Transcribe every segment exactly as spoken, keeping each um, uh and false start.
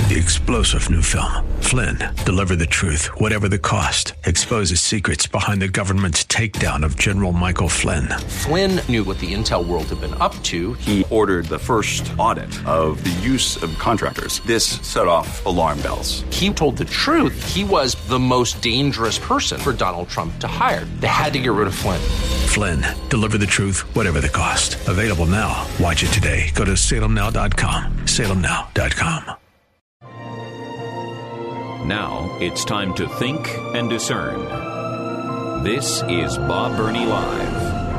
The explosive new film, Flynn, deliver the truth, whatever the cost, exposes secrets behind the government's takedown of General Michael Flynn. Flynn knew what the intel world had been up to. He ordered the first audit of the use of contractors. This set off alarm bells. He told the truth. He was the most dangerous person for Donald Trump to hire. They had to get rid of Flynn. Flynn, deliver the truth, whatever the cost. Available now. Watch it today. Go to salem now dot com. salem now dot com. Now it's time to think and discern. This is Bob Burney Live.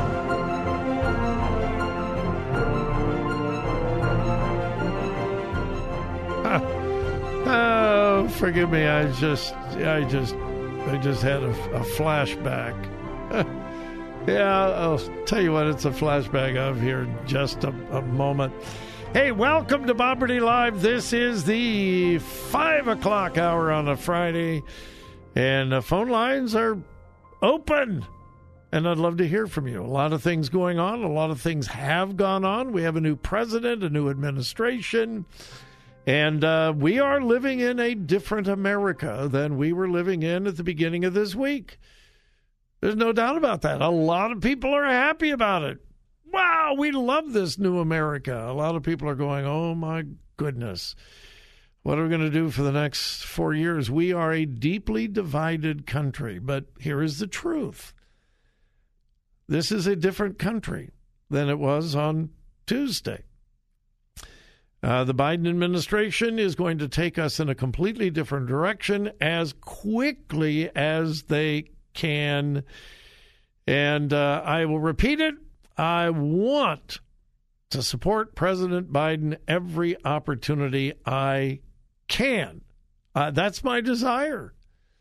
Oh, forgive me. I just, I just, I just had a, a flashback. Yeah, I'll tell you what it's a flashback of here in just a, a moment. Hey, welcome to Bob Burney Live. This is the five o'clock hour on a Friday, and the phone lines are open, and I'd love to hear from you. A lot of things going on. A lot of things have gone on. We have a new president, a new administration, and uh, we are living in a different America than we were living in at the beginning of this week. There's no doubt about that. A lot of people are happy about it. Wow, we love this new America. A lot of people are going, oh, my goodness. What are we going to do for the next four years? We are a deeply divided country. But here is the truth. This is a different country than it was on Tuesday. Uh, the Biden administration is going to take us in a completely different direction as quickly as they can. And uh, I will repeat it. I want to support President Biden every opportunity I can. Uh, that's my desire.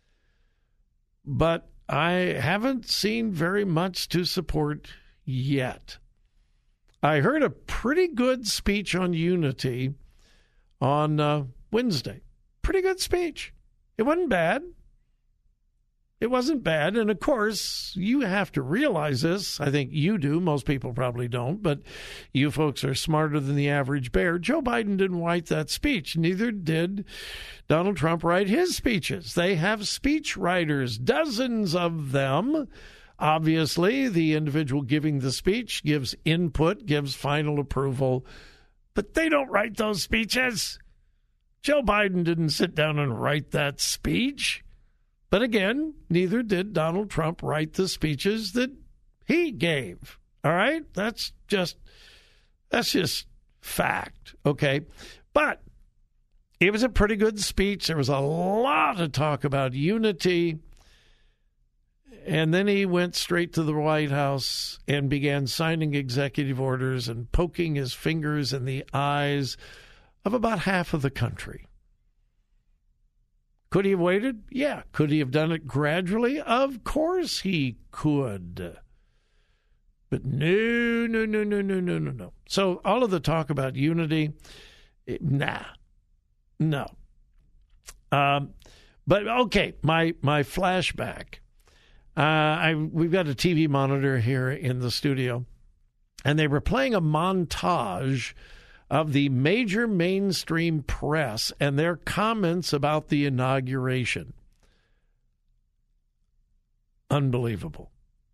But I haven't seen very much to support yet. I heard a pretty good speech on unity on uh, Wednesday. Pretty good speech. It wasn't bad. It wasn't bad. And, of course, you have to realize this. I think you do. Most people probably don't. But you folks are smarter than the average bear. Joe Biden didn't write that speech. Neither did Donald Trump write his speeches. They have speech writers, dozens of them. Obviously, the individual giving the speech gives input, gives final approval. But they don't write those speeches. Joe Biden didn't sit down and write that speech. But again, neither did Donald Trump write the speeches that he gave. All right? That's just that's just fact, okay? But it was a pretty good speech. There was a lot of talk about unity. And then he went straight to the White House and began signing executive orders and poking his fingers in the eyes of about half of the country. Could he have waited? Yeah. Could he have done it gradually? Of course he could. But no, no, no, no, no, no, no, no. So all of the talk about unity, nah, no. Um, but okay, my my flashback. Uh, I we've got a T V monitor here in the studio, and they were playing a montage of the major mainstream press and their comments about the inauguration. Unbelievable.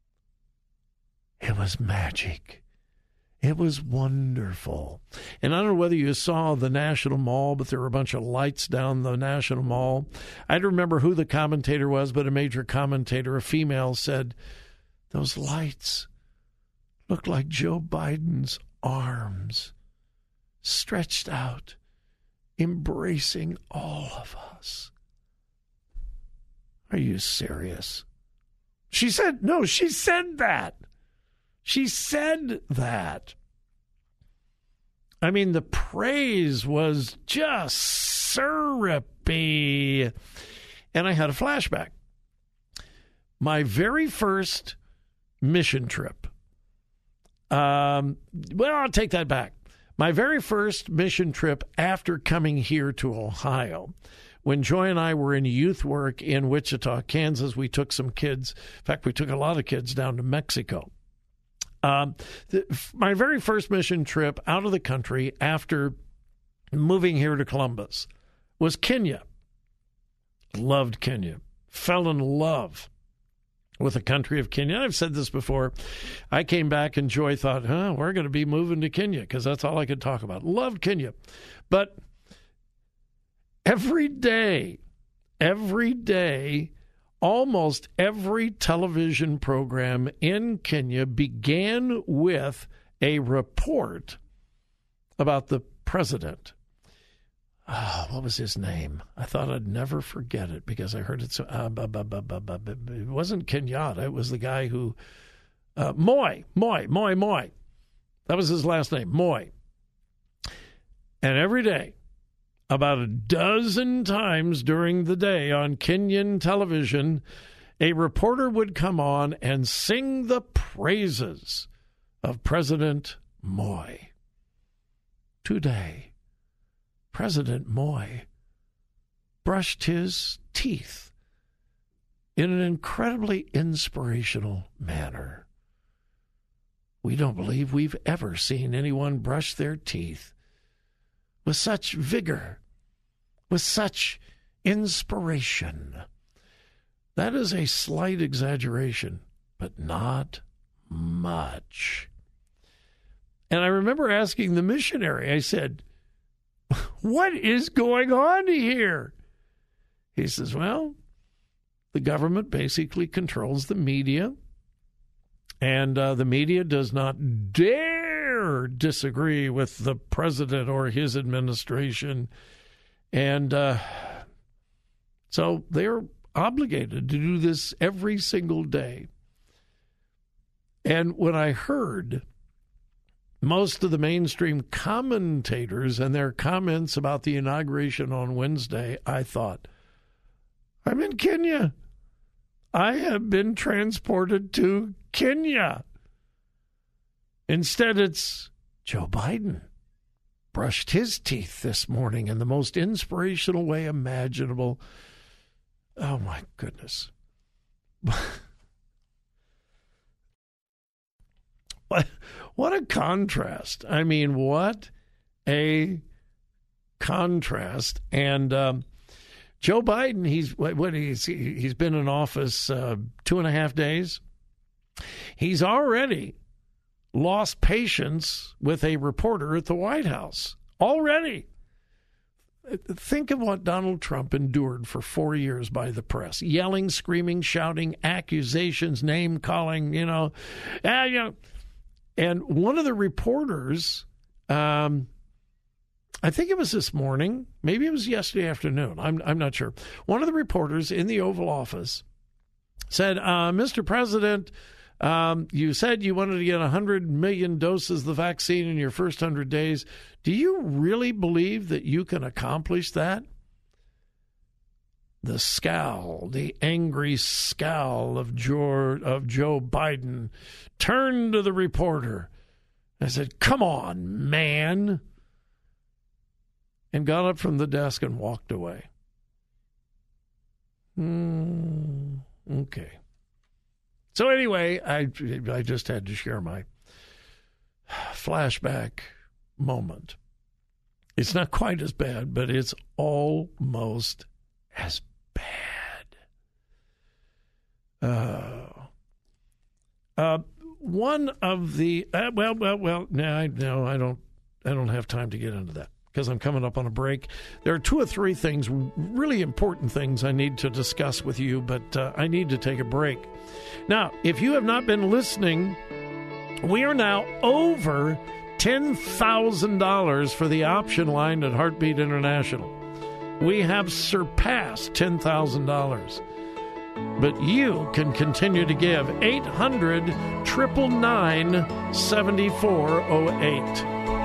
It was magic. It was wonderful. And I don't know whether you saw the National Mall, but there were a bunch of lights down the National Mall. I don't remember who the commentator was, but a major commentator, a female, said, those lights looked like Joe Biden's arms stretched out, embracing all of us. Are you serious? She said, no, she said that. She said that. I mean, the praise was just syrupy. And I had a flashback. My very first mission trip. Um, well, I'll take that back. My very first mission trip after coming here to Ohio, when Joy and I were in youth work in Wichita, Kansas, we took some kids. In fact, we took a lot of kids down to Mexico. Um, the, my very first mission trip out of the country after moving here to Columbus was Kenya. Loved Kenya. Fell in love with the country of Kenya. I've said this before. I came back and Joy thought, huh, we're going to be moving to Kenya because that's all I could talk about. Loved Kenya. But every day, every day, almost every television program in Kenya began with a report about the president. Oh, what was his name? I thought I'd never forget it because I heard it so. Uh, bu- bu- bu- bu- bu- bu- it wasn't Kenyatta. It was the guy who, uh, Moi, Moi, Moi, Moi. That was his last name, Moi. And every day, about a dozen times during the day on Kenyan television, a reporter would come on and sing the praises of President Moi. Today, President Moi brushed his teeth in an incredibly inspirational manner. We don't believe we've ever seen anyone brush their teeth with such vigor, with such inspiration. That is a slight exaggeration, but not much. And I remember asking the missionary, I said, what is going on here? He says, well, the government basically controls the media, and uh, the media does not dare disagree with the president or his administration. And uh, so they're obligated to do this every single day. And when I heard most of the mainstream commentators and their comments about the inauguration on Wednesday, I thought, I'm in Kenya. I have been transported to Kenya. Instead, it's Joe Biden brushed his teeth this morning in the most inspirational way imaginable. Oh, my goodness. What, what a contrast. I mean, what a contrast. And um, Joe Biden, he's what he's he's been in office uh, two and a half days. He's already lost patience with a reporter at the White House. Already. Think of what Donald Trump endured for four years by the press. Yelling, screaming, shouting, accusations, name-calling, you know. Uh, you know. And one of the reporters, um, I think it was this morning, maybe it was yesterday afternoon, I'm I'm not sure. One of the reporters in the Oval Office said, uh, Mister President, um, you said you wanted to get one hundred million doses of the vaccine in your first one hundred days. Do you really believe that you can accomplish that? The scowl, the angry scowl of Joe, of Joe Biden turned to the reporter and said, come on, man, and got up from the desk and walked away. Mm, okay. So anyway, I, I just had to share my flashback moment. It's not quite as bad, but it's almost as bad. Uh, uh, one of the uh, well, well, well. No, I, no, I don't. I don't have time to get into that because I'm coming up on a break. There are two or three things, really important things, I need to discuss with you, but uh, I need to take a break. Now, if you have not been listening, we are now over ten thousand dollars for the option line at Heartbeat International. We have surpassed ten thousand dollars. But you can continue to give eight hundred, nine nine nine, seven four zero eight.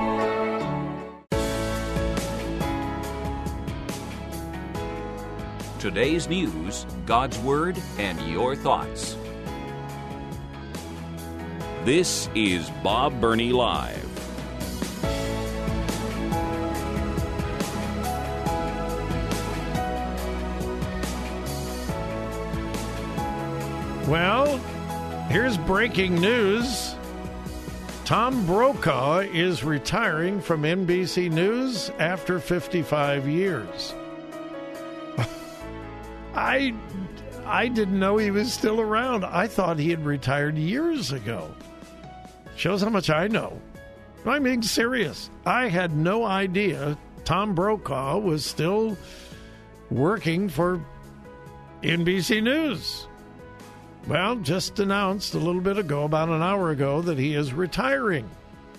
Today's news, God's Word, and your thoughts. This is Bob Burney Live. Well, here's breaking news. Tom Brokaw is retiring from N B C News after fifty-five years. I, I didn't know he was still around. I thought he had retired years ago. Shows how much I know. I'm being serious. I had no idea Tom Brokaw was still working for N B C News. Well, just announced a little bit ago, about an hour ago, that he is retiring.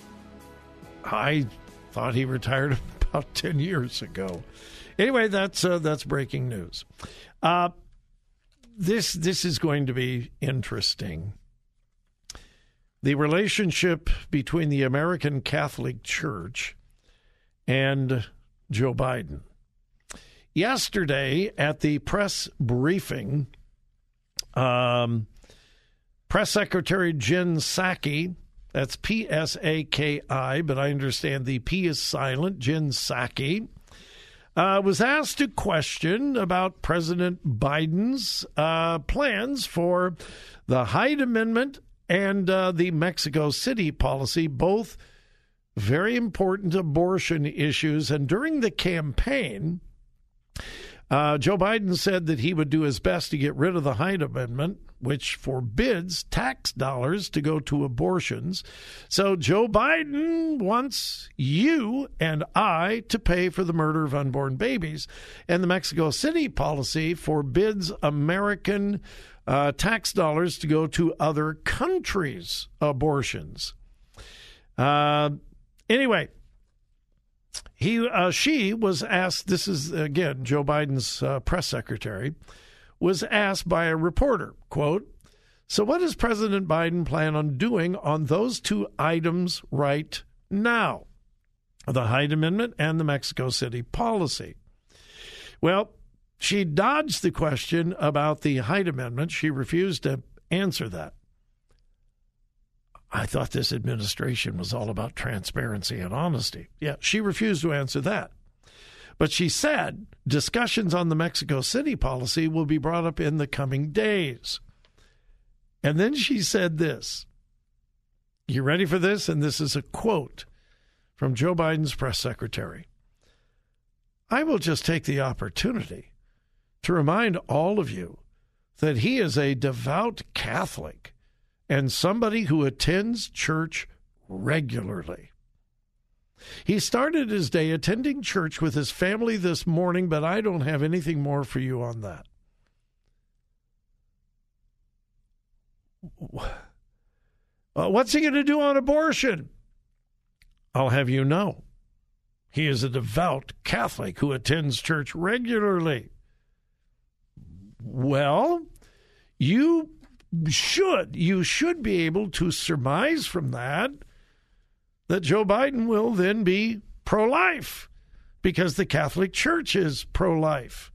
I thought he retired about ten years ago. Anyway, that's uh, that's breaking news. Uh, this this is going to be interesting. The relationship between the American Catholic Church and Joe Biden. Yesterday at the press briefing, um, Press Secretary Jen Psaki, that's P S A K I, but I understand the P is silent, Jen Psaki, uh, was asked a question about President Biden's uh, plans for the Hyde Amendment and uh, the Mexico City policy, both very important abortion issues. And during the campaign, uh, Joe Biden said that he would do his best to get rid of the Hyde Amendment, which forbids tax dollars to go to abortions. So Joe Biden wants you and I to pay for the murder of unborn babies. And the Mexico City policy forbids American uh, tax dollars to go to other countries' abortions. Uh, anyway, he uh, she was asked, this is, again, Joe Biden's uh, press secretary, was asked by a reporter, quote, "So what does President Biden plan on doing on those two items right now, the Hyde Amendment and the Mexico City policy?" Well, she dodged the question about the Hyde Amendment. She refused to answer that. I thought this administration was all about transparency and honesty. Yeah, she refused to answer that. But she said discussions on the Mexico City policy will be brought up in the coming days. And then she said this. You ready for this? And this is a quote from Joe Biden's press secretary. "I will just take the opportunity to remind all of you that he is a devout Catholic and somebody who attends church regularly. He started his day attending church with his family this morning, but I don't have anything more for you on that." Uh, what's he going to do on abortion? I'll have you know, he is a devout Catholic who attends church regularly. Well, you should, you should be able to surmise from that that Joe Biden will then be pro-life because the Catholic Church is pro-life.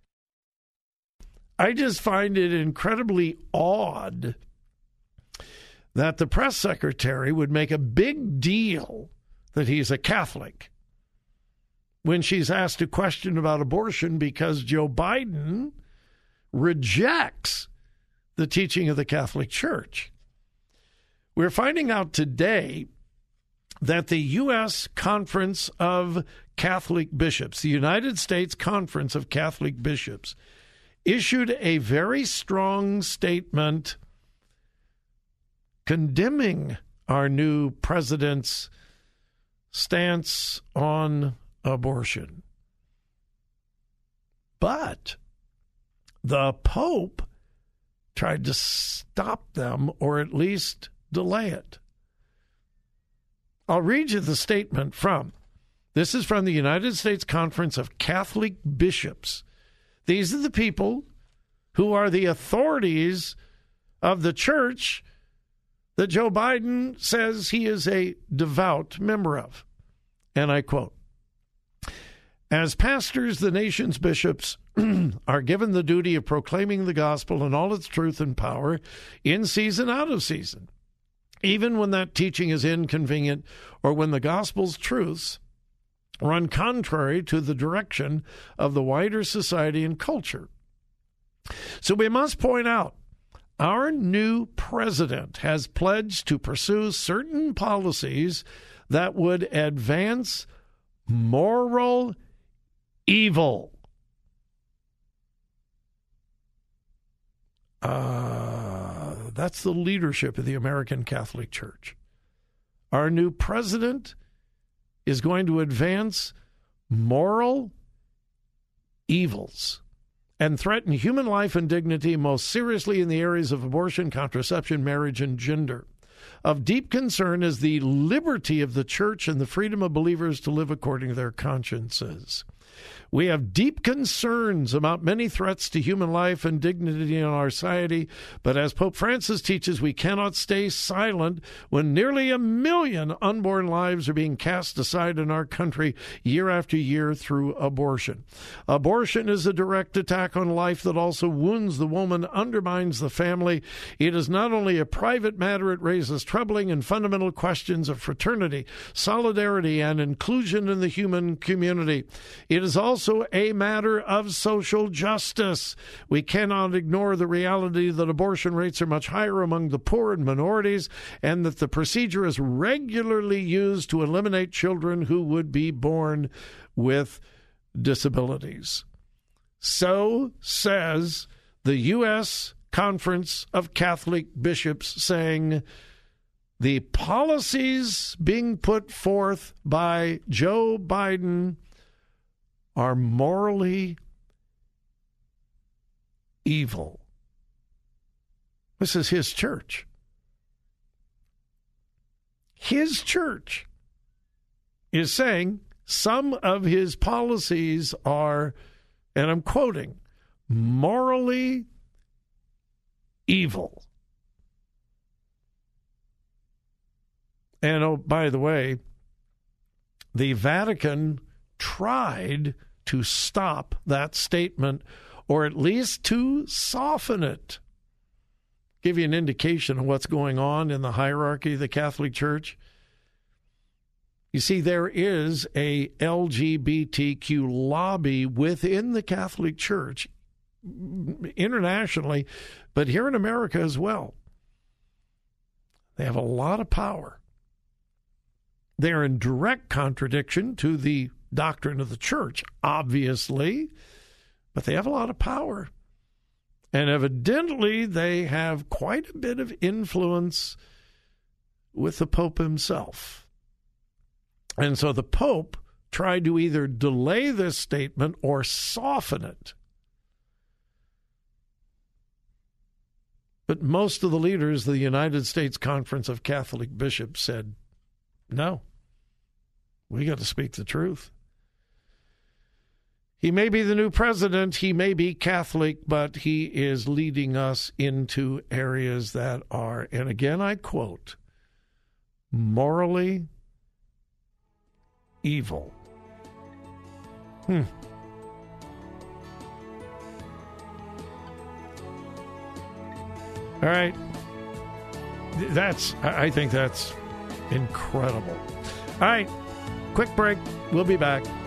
I just find it incredibly odd that the press secretary would make a big deal that he's a Catholic when she's asked a question about abortion because Joe Biden rejects the teaching of the Catholic Church. We're finding out today that the U S Conference of Catholic Bishops, the United States Conference of Catholic Bishops, issued a very strong statement condemning our new president's stance on abortion. But the Pope tried to stop them or at least delay it. I'll read you the statement from, this is from the United States Conference of Catholic Bishops. These are the people who are the authorities of the church that Joe Biden says he is a devout member of. And I quote, "As pastors, the nation's bishops are given the duty of proclaiming the gospel in all its truth and power in season, out of season, even when that teaching is inconvenient or when the gospel's truths run contrary to the direction of the wider society and culture. So we must point out, our new president has pledged to pursue certain policies that would advance moral evil." Uh, that's the leadership of the American Catholic Church. Our new president is going to advance moral evils and threaten human life and dignity, most seriously in the areas of abortion, contraception, marriage, and gender. Of deep concern is the liberty of the church and the freedom of believers to live according to their consciences. We have deep concerns about many threats to human life and dignity in our society, but as Pope Francis teaches, we cannot stay silent when nearly a million unborn lives are being cast aside in our country year after year through abortion. Abortion is a direct attack on life that also wounds the woman, undermines the family. It is not only a private matter, it raises troubling and fundamental questions of fraternity, solidarity, and inclusion in the human community. It is also also a matter of social justice. We cannot ignore the reality that abortion rates are much higher among the poor and minorities, and that the procedure is regularly used to eliminate children who would be born with disabilities. So says the U S Conference of Catholic Bishops, saying the policies being put forth by Joe Biden are morally evil. This is his church. His church is saying some of his policies are, and I'm quoting, morally evil. And oh, by the way, the Vatican tried to stop that statement, or at least to soften it. Give you an indication of what's going on in the hierarchy of the Catholic Church. You see, there is a L G B T Q lobby within the Catholic Church, internationally, but here in America as well. They have a lot of power. They're in direct contradiction to the doctrine of the church, obviously, but they have a lot of power. And evidently, they have quite a bit of influence with the Pope himself. And so the Pope tried to either delay this statement or soften it. But most of the leaders of the United States Conference of Catholic Bishops said, no, we got to speak the truth. He may be the new president, he may be Catholic, but he is leading us into areas that are, and again I quote, morally evil. Hmm. All right. That's, I think that's incredible. All right. Quick break. We'll be back.